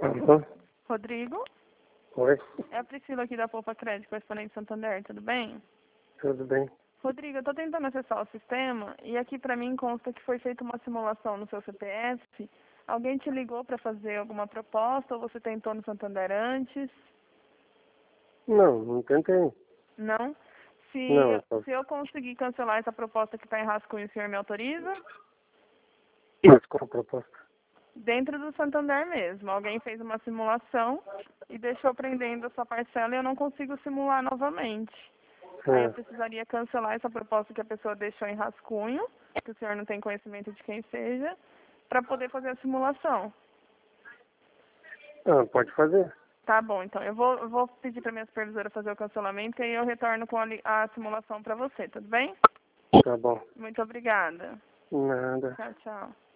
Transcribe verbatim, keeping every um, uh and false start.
Alô? Rodrigo? Oi, É a Priscila aqui da Poupa Crédito, correspondente Santander, tudo bem? tudo bem? Rodrigo, eu estou tentando acessar o sistema e aqui para mim consta que foi feita uma simulação no seu C P F. Alguém te ligou para fazer alguma proposta ou você tentou no Santander antes? Não, não tentei. Não? Se, Não, só... se eu conseguir cancelar essa proposta que está em rascunho, o senhor me autoriza? Mas qual a proposta? Dentro do Santander mesmo. Alguém fez uma simulação e deixou prendendo a sua parcela e eu não consigo simular novamente. Aí eu É. precisaria cancelar essa proposta que a pessoa deixou em rascunho, que o senhor não tem conhecimento de quem seja, para poder fazer a simulação. Ah, pode fazer. Tá bom, então eu vou, eu vou pedir para minha supervisora fazer o cancelamento e aí eu retorno com a, li- a simulação para você, tudo bem? Tá bom. Muito obrigada. Nada. Tchau, tchau.